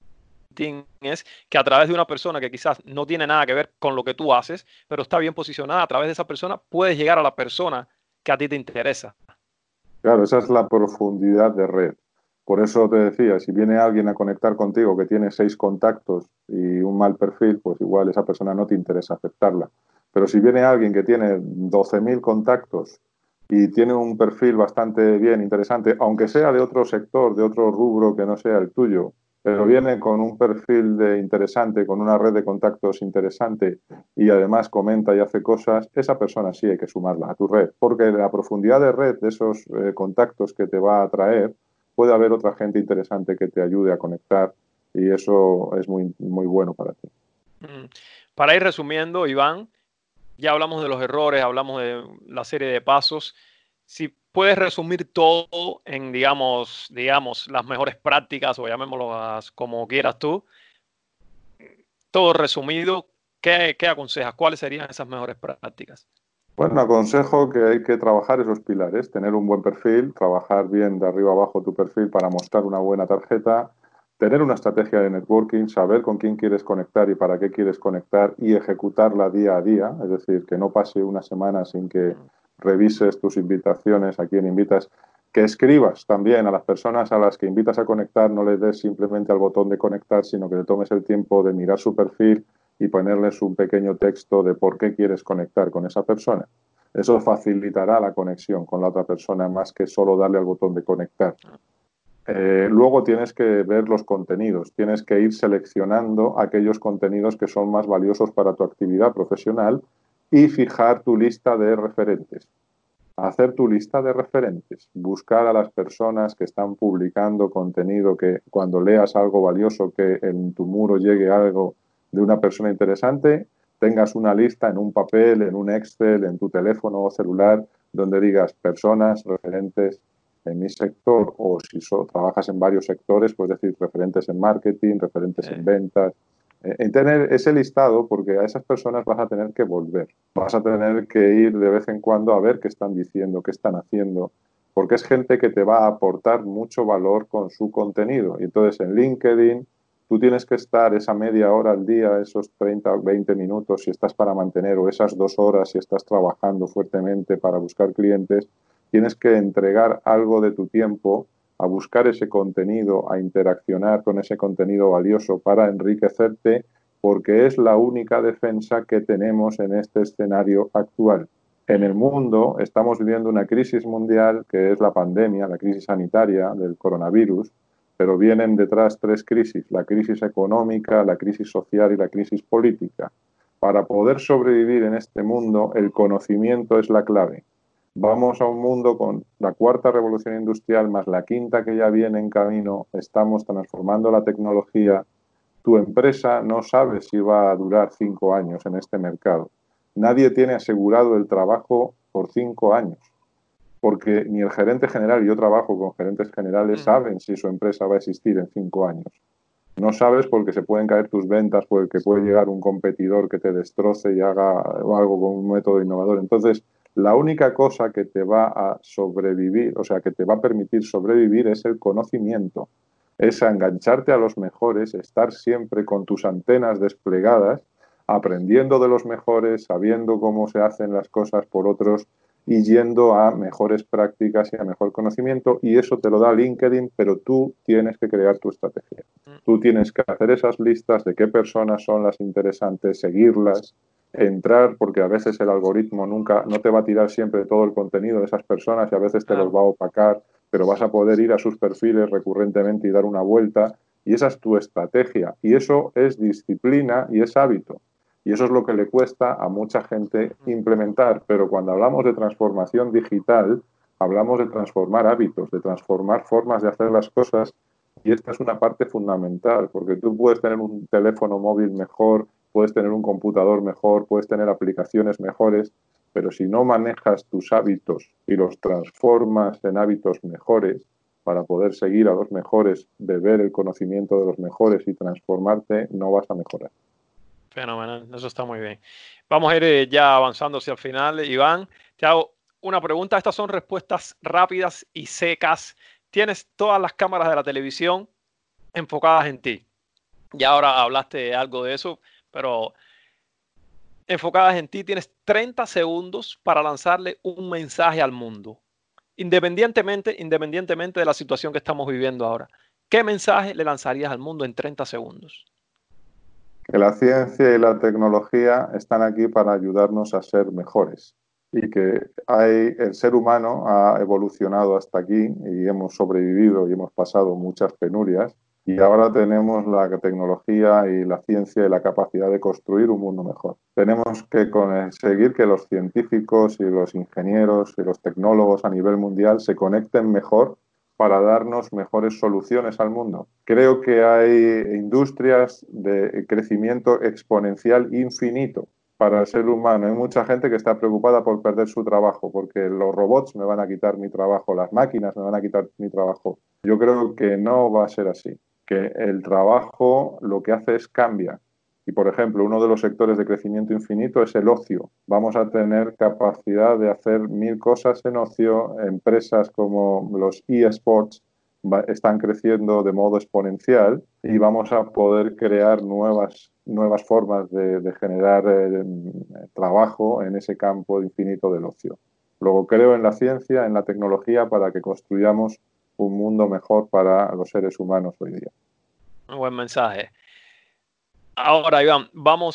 es que a través de una persona que quizás no tiene nada que ver con lo que tú haces, pero está bien posicionada, a través de esa persona puedes llegar a la persona que a ti te interesa. Claro, esa es la profundidad de red. Por eso te decía, si viene alguien a conectar contigo que tiene 6 contactos y un mal perfil, pues igual esa persona no te interesa aceptarla. Pero si viene alguien que tiene 12.000 contactos y tiene un perfil bastante bien, interesante, aunque sea de otro sector, de otro rubro que no sea el tuyo, pero viene con un perfil de interesante, con una red de contactos interesante y además comenta y hace cosas, esa persona sí hay que sumarla a tu red, porque la profundidad de red de esos contactos que te va a atraer, puede haber otra gente interesante que te ayude a conectar y eso es muy, muy bueno para ti. Mm. Para ir resumiendo, Iván, ya hablamos de los errores, hablamos de la serie de pasos. Si puedes resumir todo en, digamos, las mejores prácticas o llamémoslo como quieras tú, todo resumido, ¿qué aconsejas? ¿Cuáles serían esas mejores prácticas? Bueno, aconsejo que hay que trabajar esos pilares, tener un buen perfil, trabajar bien de arriba abajo tu perfil para mostrar una buena tarjeta, tener una estrategia de networking, saber con quién quieres conectar y para qué quieres conectar y ejecutarla día a día, es decir, que no pase una semana sin que revises tus invitaciones, a quién invitas, que escribas también a las personas a las que invitas a conectar, no les des simplemente al botón de conectar, sino que te tomes el tiempo de mirar su perfil y ponerles un pequeño texto de por qué quieres conectar con esa persona. Eso facilitará la conexión con la otra persona más que solo darle al botón de conectar. Luego tienes que ver los contenidos, tienes que ir seleccionando aquellos contenidos que son más valiosos para tu actividad profesional y fijar tu lista de referentes. Hacer tu lista de referentes, buscar a las personas que están publicando contenido, que cuando leas algo valioso, que en tu muro llegue algo de una persona interesante, tengas una lista en un papel, en un Excel, en tu teléfono o celular, donde digas personas referentes en mi sector, o si trabajas en varios sectores, pues decir referentes en marketing, referentes en ventas, en tener ese listado, porque a esas personas vas a tener que volver. Vas a tener que ir de vez en cuando a ver qué están diciendo, qué están haciendo, porque es gente que te va a aportar mucho valor con su contenido. Y entonces en LinkedIn tú tienes que estar esa media hora al día, esos 30 o 20 minutos si estás para mantener, o esas 2 horas si estás trabajando fuertemente para buscar clientes, tienes que entregar algo de tu tiempo a buscar ese contenido, a interaccionar con ese contenido valioso para enriquecerte, porque es la única defensa que tenemos en este escenario actual. En el mundo estamos viviendo una crisis mundial que es la pandemia, la crisis sanitaria del coronavirus, pero vienen detrás 3 crisis, la crisis económica, la crisis social y la crisis política. Para poder sobrevivir en este mundo, el conocimiento es la clave. Vamos a un mundo con la 4ª revolución industrial más la 5ª que ya viene en camino, estamos transformando la tecnología. Tu empresa no sabe si va a durar 5 años en este mercado. Nadie tiene asegurado el trabajo por 5 años, porque ni el gerente general, yo trabajo con gerentes generales, saben si su empresa va a existir en 5 años. No sabes porque se pueden caer tus ventas, porque puede llegar un competidor que te destroce y haga algo con un método innovador. Entonces, la única cosa que te va a sobrevivir, o sea, que te va a permitir sobrevivir es el conocimiento. Es engancharte a los mejores, estar siempre con tus antenas desplegadas, aprendiendo de los mejores, sabiendo cómo se hacen las cosas por otros y yendo a mejores prácticas y a mejor conocimiento, y eso te lo da LinkedIn, pero tú tienes que crear tu estrategia. Tú tienes que hacer esas listas de qué personas son las interesantes, seguirlas, entrar, porque a veces el algoritmo nunca no te va a tirar siempre todo el contenido de esas personas y a veces te los va a opacar, pero vas a poder ir a sus perfiles recurrentemente y dar una vuelta, y esa es tu estrategia, y eso es disciplina y es hábito. Y eso es lo que le cuesta a mucha gente implementar. Pero cuando hablamos de transformación digital, hablamos de transformar hábitos, de transformar formas de hacer las cosas. Y esta es una parte fundamental, porque tú puedes tener un teléfono móvil mejor, puedes tener un computador mejor, puedes tener aplicaciones mejores, pero si no manejas tus hábitos y los transformas en hábitos mejores para poder seguir a los mejores, beber el conocimiento de los mejores y transformarte, no vas a mejorar. Fenomenal, eso está muy bien. Vamos a ir ya avanzando hacia el final. Iván, te hago una pregunta. Estas son respuestas rápidas y secas. Tienes todas las cámaras de la televisión enfocadas en ti. Ya ahora hablaste algo de eso, pero enfocadas en ti, tienes 30 segundos para lanzarle un mensaje al mundo. independientemente de la situación que estamos viviendo ahora, ¿qué mensaje le lanzarías al mundo en 30 segundos? Que la ciencia y la tecnología están aquí para ayudarnos a ser mejores y que el ser humano ha evolucionado hasta aquí y hemos sobrevivido y hemos pasado muchas penurias y ahora tenemos la tecnología y la ciencia y la capacidad de construir un mundo mejor. Tenemos que conseguir que los científicos y los ingenieros y los tecnólogos a nivel mundial se conecten mejor para darnos mejores soluciones al mundo. Creo que hay industrias de crecimiento exponencial infinito para el ser humano. Hay mucha gente que está preocupada por perder su trabajo, porque los robots me van a quitar mi trabajo, las máquinas me van a quitar mi trabajo. Yo creo que no va a ser así, que el trabajo lo que hace es cambia. Y, por ejemplo, uno de los sectores de crecimiento infinito es el ocio. Vamos a tener capacidad de hacer mil cosas en ocio. Empresas como los eSports están creciendo de modo exponencial y vamos a poder crear nuevas formas de generar trabajo en ese campo infinito del ocio. Luego creo en la ciencia, en la tecnología, para que construyamos un mundo mejor para los seres humanos hoy día. Un buen mensaje. Ahora, Iván,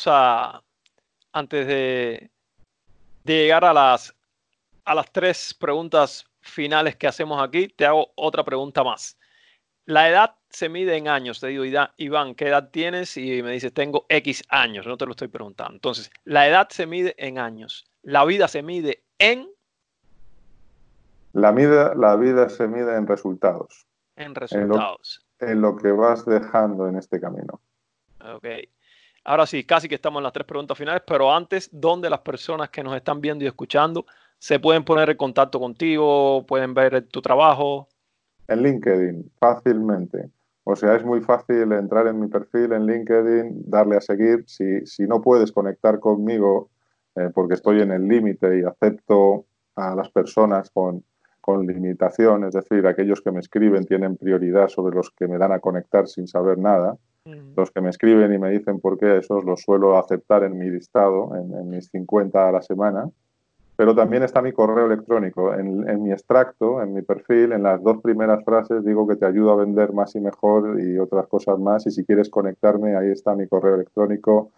antes de llegar a las 3 preguntas finales que hacemos aquí, te hago otra pregunta más. La edad se mide en años. Te digo, Iván, ¿qué edad tienes? Y me dices, tengo X años. No te lo estoy preguntando. Entonces, la edad se mide en años. La vida se mide en La vida se mide en resultados, resultados. en lo que vas dejando en este camino. Ok. Ahora sí, casi que estamos en las 3 preguntas finales, pero antes, ¿dónde las personas que nos están viendo y escuchando se pueden poner en contacto contigo? ¿Pueden ver tu trabajo? En LinkedIn, fácilmente. O sea, es muy fácil entrar en mi perfil en LinkedIn, darle a seguir. Si no puedes conectar conmigo, porque estoy en el límite y acepto a las personas con limitación, es decir, aquellos que me escriben tienen prioridad sobre los que me dan a conectar sin saber nada. Los que me escriben y me dicen por qué, esos los suelo aceptar en mi listado, en mis 50 a la semana. Pero también está mi correo electrónico. En mi extracto, en mi perfil, en las 2 primeras frases digo que te ayudo a vender más y mejor y otras cosas más. Y si quieres conectarme, ahí está mi correo electrónico,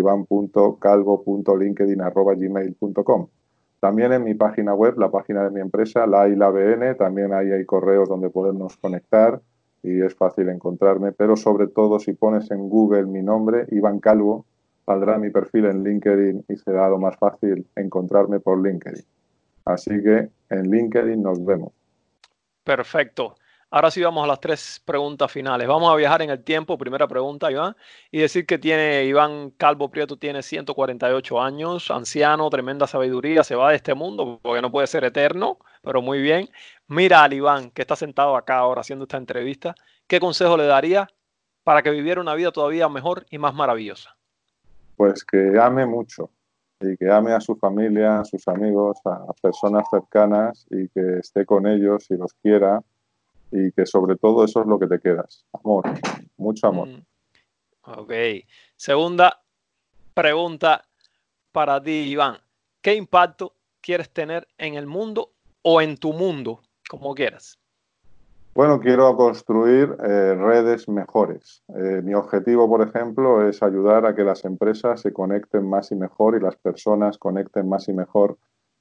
ivan.calvo.linkedin@gmail.com. También en mi página web, la página de mi empresa, la y la BN, también ahí hay correos donde podernos conectar y es fácil encontrarme. Pero sobre todo, si pones en Google mi nombre, Iván Calvo, saldrá mi perfil en LinkedIn y será lo más fácil encontrarme por LinkedIn. Así que en LinkedIn nos vemos. Perfecto. Ahora sí vamos a las 3 preguntas finales. Vamos a viajar en el tiempo. Primera pregunta, Iván. Y decir que Iván Calvo Prieto tiene 148 años, anciano, tremenda sabiduría, se va de este mundo porque no puede ser eterno, pero muy bien. Mira al Iván que está sentado acá ahora haciendo esta entrevista. ¿Qué consejo le daría para que viviera una vida todavía mejor y más maravillosa? Pues que ame mucho y que ame a su familia, a sus amigos, a personas cercanas y que esté con ellos y los quiera y que sobre todo eso es lo que te quedas. Amor, mucho amor. Ok. Segunda pregunta para ti, Iván. ¿Qué impacto quieres tener en el mundo o en tu mundo, como quieras? Bueno, quiero construir redes mejores. Mi objetivo, por ejemplo, es ayudar a que las empresas se conecten más y mejor y las personas conecten más y mejor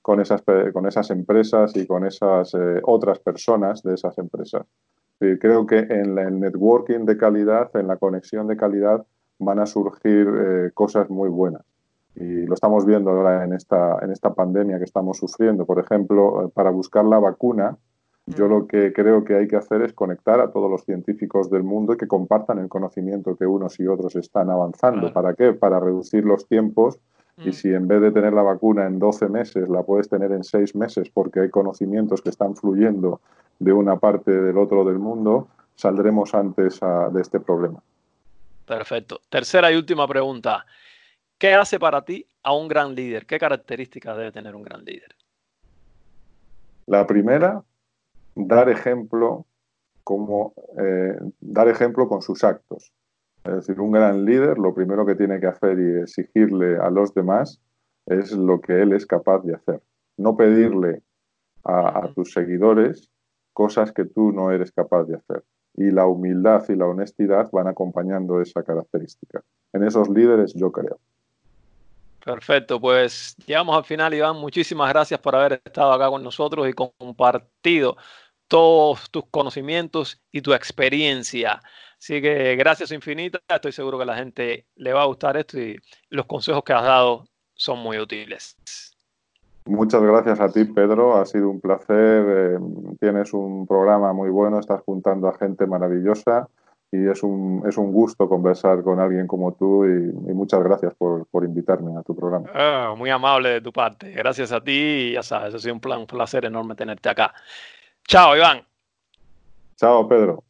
con esas empresas y con esas otras personas de esas empresas. Y creo que en el networking de calidad, en la conexión de calidad, van a surgir cosas muy buenas. Y lo estamos viendo ahora en esta pandemia que estamos sufriendo. Por ejemplo, para buscar la vacuna, yo lo que creo que hay que hacer es conectar a todos los científicos del mundo y que compartan el conocimiento que unos y otros están avanzando. Claro. ¿Para qué? Para reducir los tiempos y Mm, si en vez de tener la vacuna en 12 meses, la puedes tener en 6 meses porque hay conocimientos que están fluyendo de una parte del otro del mundo, saldremos antes de este problema. perfecto. Tercera y última pregunta. ¿Qué hace para ti a un gran líder? ¿Qué características debe tener un gran líder? La primera, dar ejemplo dar ejemplo con sus actos. Es decir, un gran líder lo primero que tiene que hacer y exigirle a los demás es lo que él es capaz de hacer. No pedirle a tus seguidores cosas que tú no eres capaz de hacer. Y la humildad y la honestidad van acompañando esa característica. En esos líderes yo creo. Perfecto, pues llegamos al final, Iván. Muchísimas gracias por haber estado acá con nosotros y compartido todos tus conocimientos y tu experiencia. Así que gracias infinitas. Estoy seguro que a la gente le va a gustar esto y los consejos que has dado son muy útiles. Muchas gracias a ti, Pedro. Ha sido un placer. Tienes un programa muy bueno, estás juntando a gente maravillosa y es un gusto conversar con alguien como tú y muchas gracias por invitarme a tu programa. Muy amable de tu parte. Gracias a ti y ya sabes, ha sido un placer enorme tenerte acá. Chao, Iván. Chao, Pedro.